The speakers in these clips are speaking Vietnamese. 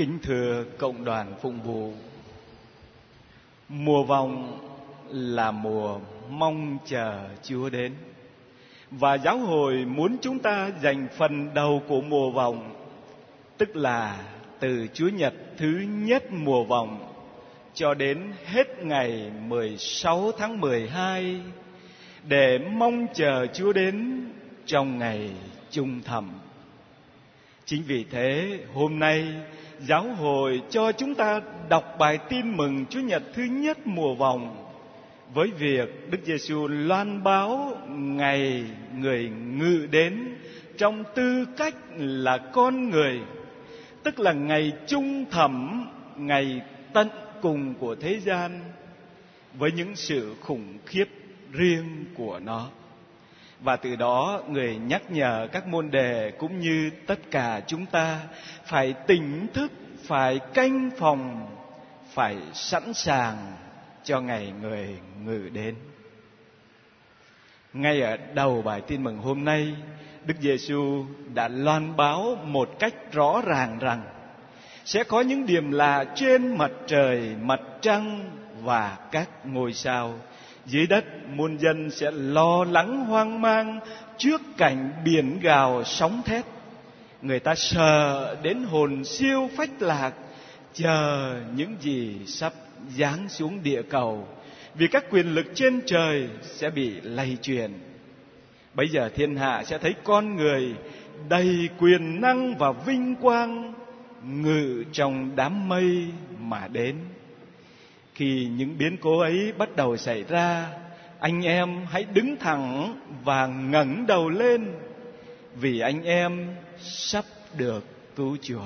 Kính thưa cộng đoàn phụng vụ, mùa vọng là mùa mong chờ Chúa đến. Và giáo hội muốn chúng ta dành phần đầu của mùa vọng, tức là từ Chúa Nhật thứ nhất mùa vọng cho đến hết ngày 16 tháng 12 để mong chờ Chúa đến trong ngày chung thẩm. Chính vì thế hôm nay giáo hội cho chúng ta đọc bài tin mừng Chúa Nhật thứ nhất mùa vọng với việc Đức Giêsu loan báo ngày người ngự đến trong tư cách là con người, tức là ngày chung thẩm, ngày tận cùng của thế gian với những sự khủng khiếp riêng của nó. Và từ đó người nhắc nhở các môn đề cũng như tất cả chúng ta phải tỉnh thức, phải canh phòng, phải sẵn sàng cho ngày người ngự đến. Ngay ở đầu bài tin mừng hôm nay, Đức Giêsu đã loan báo một cách rõ ràng rằng sẽ có những điềm lạ trên mặt trời, mặt trăng và các ngôi sao. Dưới đất muôn dân sẽ lo lắng hoang mang trước cảnh biển gào sóng thét. Người ta sợ đến hồn siêu phách lạc, chờ những gì sắp giáng xuống địa cầu, vì các quyền lực trên trời sẽ bị lay truyền. Bây giờ thiên hạ sẽ thấy con người đầy quyền năng và vinh quang ngự trong đám mây mà đến. Khi những biến cố ấy bắt đầu xảy ra, anh em hãy đứng thẳng và ngẩng đầu lên, vì anh em sắp được cứu chuộc.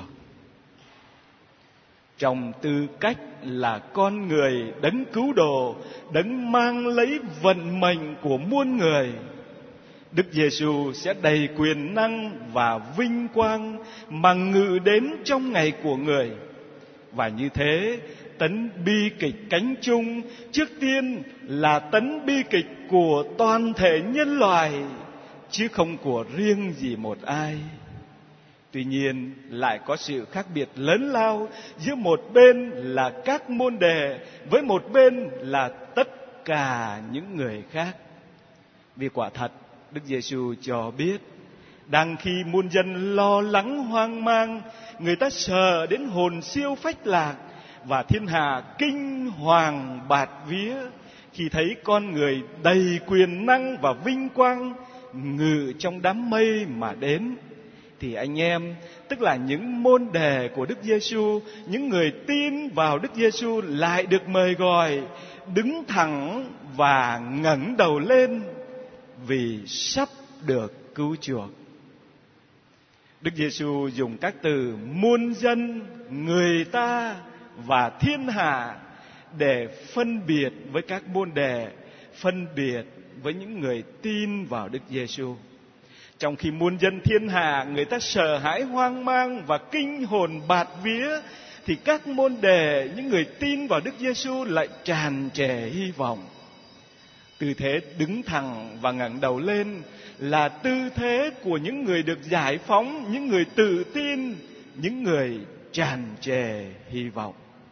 Trong tư cách là con người, đấng cứu độ, đấng mang lấy vận mệnh của muôn người, Đức Giêsu sẽ đầy quyền năng và vinh quang mà ngự đến trong ngày của người. Và như thế, tấn bi kịch cánh chung trước tiên là tấn bi kịch của toàn thể nhân loại, chứ không của riêng gì một ai. Tuy nhiên, lại có sự khác biệt lớn lao giữa một bên là các môn đề với một bên là tất cả những người khác. Vì quả thật, Đức Giêsu cho biết, đang khi muôn dân lo lắng hoang mang, người ta sợ đến hồn siêu phách lạc, và thiên hạ kinh hoàng bạt vía khi thấy con người đầy quyền năng và vinh quang ngự trong đám mây mà đến, thì anh em, tức là những môn đề của Đức Giêsu, những người tin vào Đức Giêsu lại được mời gọi đứng thẳng và ngẩng đầu lên, vì sắp được cứu chuộc. Đức Giêsu dùng các từ muôn dân, người ta và thiên hạ để phân biệt với các môn đề, phân biệt với những người tin vào Đức Giêsu. Trong khi muôn dân thiên hạ người ta sợ hãi hoang mang và kinh hồn bạt vía, thì các môn đề, những người tin vào Đức Giêsu lại tràn trề hy vọng. Tư thế đứng thẳng và ngẩng đầu lên là tư thế của những người được giải phóng, những người tự tin, những người tràn trề hy vọng.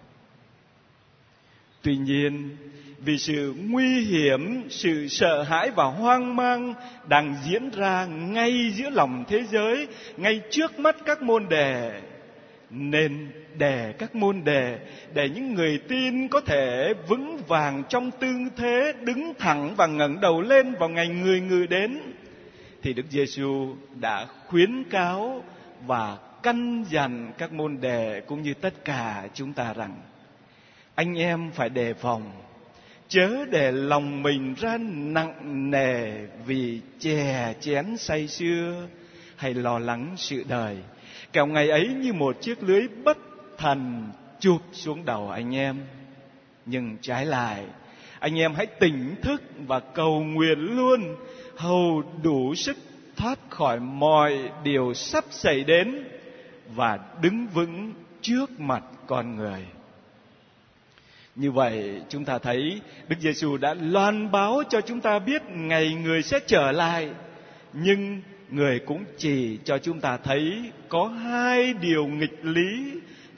Tuy nhiên, vì sự nguy hiểm, sự sợ hãi và hoang mang đang diễn ra ngay giữa lòng thế giới, ngay trước mắt các môn đề, nên để các môn đề, để những người tin có thể vững vàng trong tư thế đứng thẳng và ngẩng đầu lên vào ngày người ngự đến, thì Đức Giêsu đã khuyến cáo và căn dặn các môn đề cũng như tất cả chúng ta rằng: anh em phải đề phòng, chớ để lòng mình ra nặng nề vì chè chén say sưa hay lo lắng sự đời, kẻo ngày ấy như một chiếc lưới bất thần chụp xuống đầu anh em. Nhưng trái lại, anh em hãy tỉnh thức và cầu nguyện luôn, hầu đủ sức thoát khỏi mọi điều sắp xảy đến và đứng vững trước mặt con người. Như vậy, chúng ta thấy Đức Giêsu đã loan báo cho chúng ta biết ngày người sẽ trở lại, nhưng người cũng chỉ cho chúng ta thấy có hai điều nghịch lý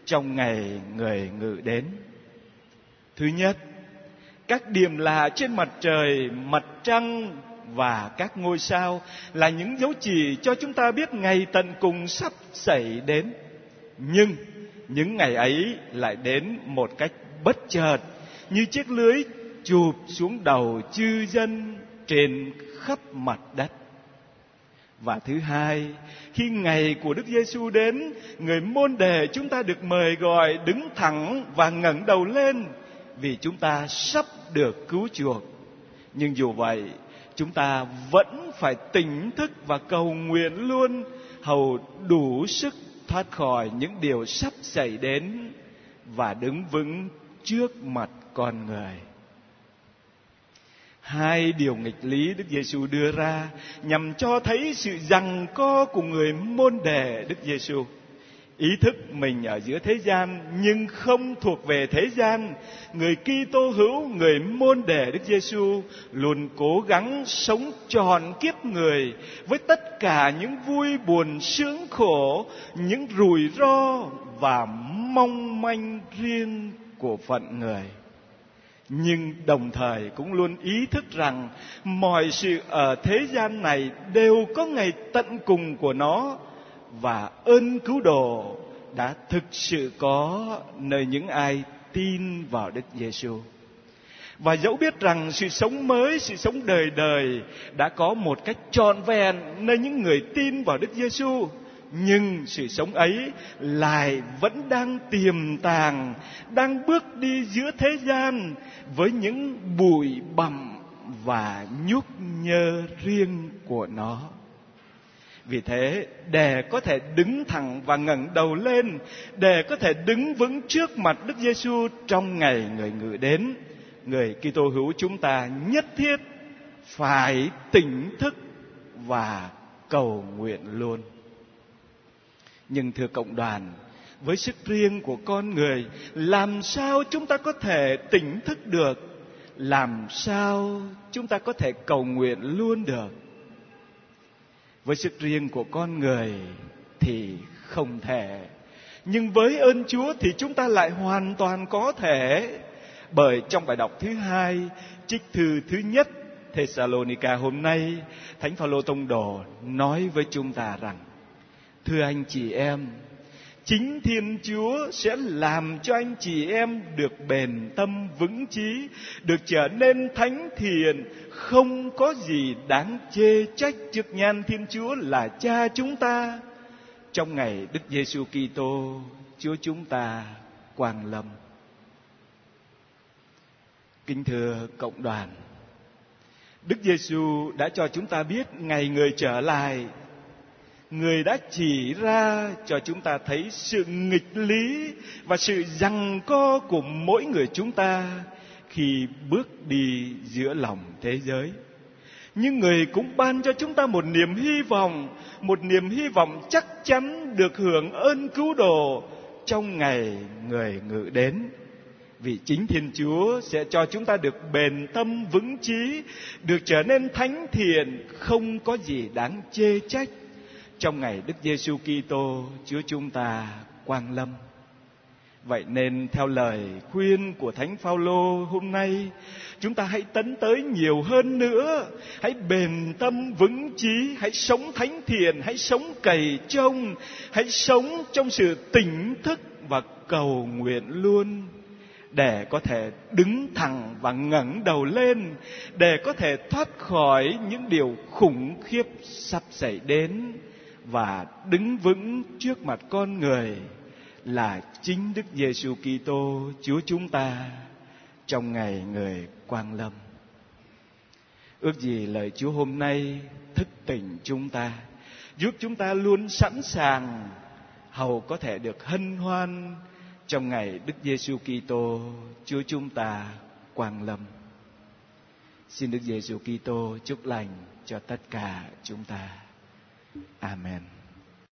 trong ngày Người ngự đến. Thứ nhất, các điểm lạ trên mặt trời, mặt trăng và các ngôi sao là những dấu chỉ cho chúng ta biết ngày tận cùng sắp xảy đến. Nhưng những ngày ấy lại đến một cách bất chợt, như chiếc lưới chụp xuống đầu chư dân trên khắp mặt đất. Và thứ hai, khi ngày của Đức Giêsu đến, người môn đệ chúng ta được mời gọi đứng thẳng và ngẩng đầu lên, vì chúng ta sắp được cứu chuộc. Nhưng dù vậy, chúng ta vẫn phải tỉnh thức và cầu nguyện luôn, hầu đủ sức thoát khỏi những điều sắp xảy đến và đứng vững trước mặt con người. Hai điều nghịch lý Đức Giêsu đưa ra nhằm cho thấy sự giằng co của người môn đệ Đức Giêsu. Ý thức mình ở giữa thế gian nhưng không thuộc về thế gian. Người Kitô hữu, người môn đệ Đức Giêsu luôn cố gắng sống trọn kiếp người với tất cả những vui buồn sướng khổ, những rủi ro và mong manh riêng của phận người. Nhưng đồng thời cũng luôn ý thức rằng mọi sự ở thế gian này đều có ngày tận cùng của nó, và ơn cứu độ đã thực sự có nơi những ai tin vào Đức Giêsu. Và dẫu biết rằng sự sống mới, sự sống đời đời đã có một cách trọn vẹn nơi những người tin vào Đức Giêsu, nhưng sự sống ấy lại vẫn đang tiềm tàng, đang bước đi giữa thế gian với những bụi bặm và nhúc nhơ riêng của nó. Vì thế, để có thể đứng thẳng và ngẩng đầu lên, để có thể đứng vững trước mặt Đức Giêsu trong ngày Người ngự đến, người Kitô hữu chúng ta nhất thiết phải tỉnh thức và cầu nguyện luôn. Nhưng thưa cộng đoàn, với sức riêng của con người, làm sao chúng ta có thể tỉnh thức được? Làm sao chúng ta có thể cầu nguyện luôn được? Với sức riêng của con người thì không thể. Nhưng với ơn Chúa thì chúng ta lại hoàn toàn có thể. Bởi trong bài đọc thứ 2, trích thư thứ nhất Thessalonica hôm nay, Thánh Phaolô Tông Đồ nói với chúng ta rằng: thưa anh chị em, chính Thiên Chúa sẽ làm cho anh chị em được bền tâm vững chí, được trở nên thánh thiện, không có gì đáng chê trách trước nhan Thiên Chúa là Cha chúng ta, trong ngày Đức Giêsu Kitô Chúa chúng ta quang lâm. Kính thưa cộng đoàn, Đức Giêsu đã cho chúng ta biết ngày Người trở lại. Người đã chỉ ra cho chúng ta thấy sự nghịch lý và sự giằng co của mỗi người chúng ta khi bước đi giữa lòng thế giới. Nhưng Người cũng ban cho chúng ta một niềm hy vọng chắc chắn được hưởng ơn cứu độ trong ngày Người ngự đến. Vì chính Thiên Chúa sẽ cho chúng ta được bền tâm vững chí, được trở nên thánh thiện, không có gì đáng chê trách trong ngày Đức Giêsu Kitô Chúa chúng ta quang lâm. Vậy nên theo lời khuyên của Thánh Phaolô hôm nay, chúng ta hãy tấn tới nhiều hơn nữa, hãy bền tâm vững chí, hãy sống thánh thiện, hãy sống cày trông, hãy sống trong sự tỉnh thức và cầu nguyện luôn, để có thể đứng thẳng và ngẩng đầu lên, để có thể thoát khỏi những điều khủng khiếp sắp xảy đến và đứng vững trước mặt con người là chính Đức Giêsu Kitô Chúa chúng ta trong ngày Người quang lâm. Ước gì lời Chúa hôm nay thức tỉnh chúng ta, giúp chúng ta luôn sẵn sàng hầu có thể được hân hoan trong ngày Đức Giêsu Kitô Chúa chúng ta quang lâm. Xin Đức Giêsu Kitô chúc lành cho tất cả chúng ta. Amen.